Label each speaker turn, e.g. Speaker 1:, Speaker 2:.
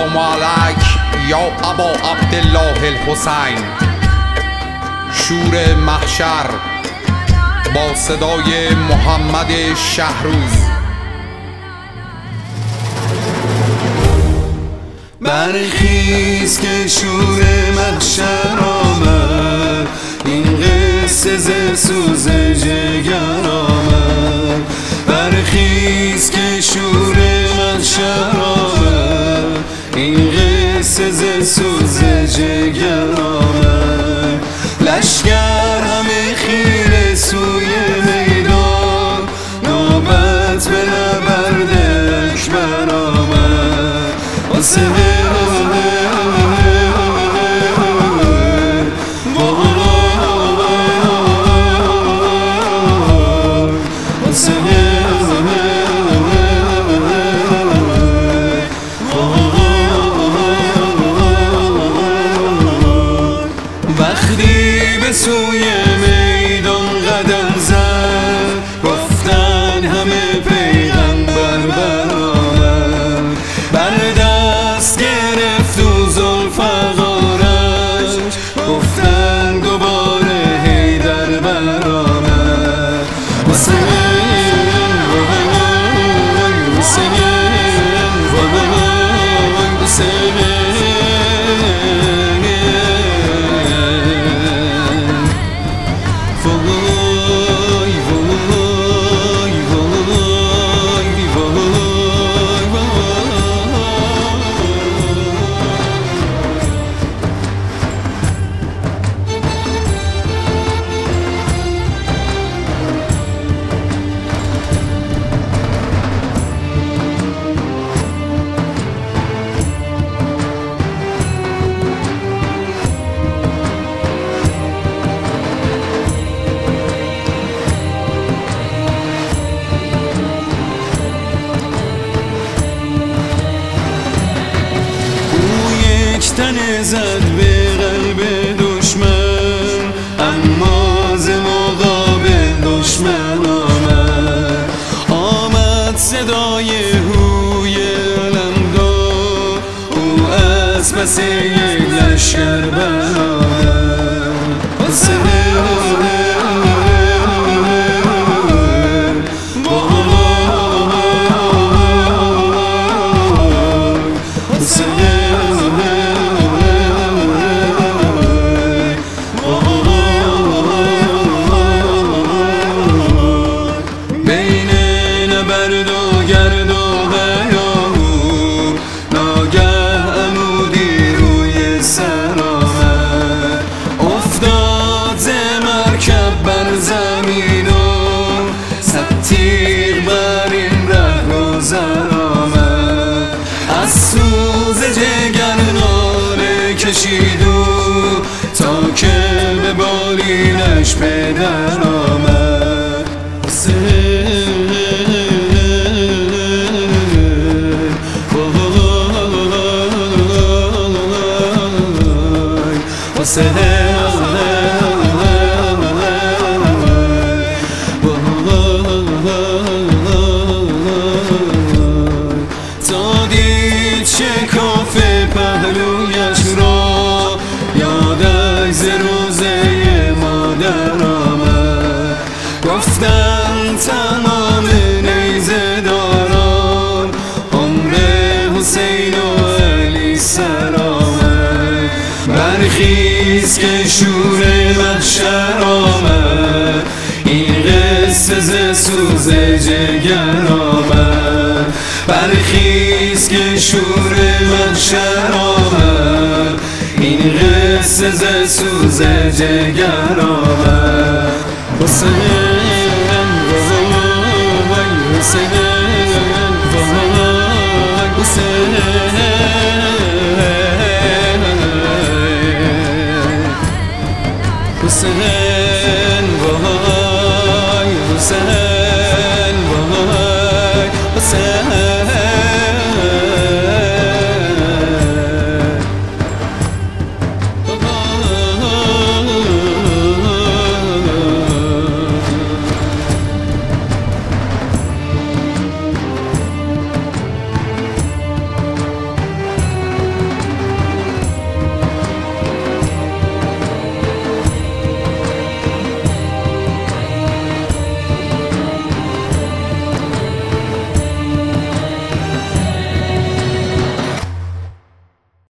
Speaker 1: السلام علیک یا ابا عبدالله الحسین. شور محشر با صدای محمد شهروز.
Speaker 2: برخیز که شور محشر آمد، این قصه ز سوز جگر آمد. برخیز که شور محشر آمد، این قصه ز سوز جگر آمد. لشکر همه خیره سوی میدان، نوبت به نبرد اکبر آمد. واسه وقتی به سوی میدان قدم زد، گفتن همه پیغمبر برآمد. بر دست گرفت و ذوالفقارش، گفتن دوباره حیدر برآمد. تنه زد به قلب دشمن، اما ز مقابل دشمن آمد صدای هوی علمدار. او از پس یک لشکر برآمد. از سوز جگر ناله کشید او، تا که به بالینش پدر آمد. شکاف پهلویش را، یادش ز روزه مادر آمد. گفتن تمام نیزه داران، عمر حسین و علی سر آمد. برخیز که شور محشر آمد، این قصه ز سوز جگر آمد. برخیز که شور محشر آمد، این قصه ز سوز جگر آمد. حسین حسین حسین وای حسین وای حسین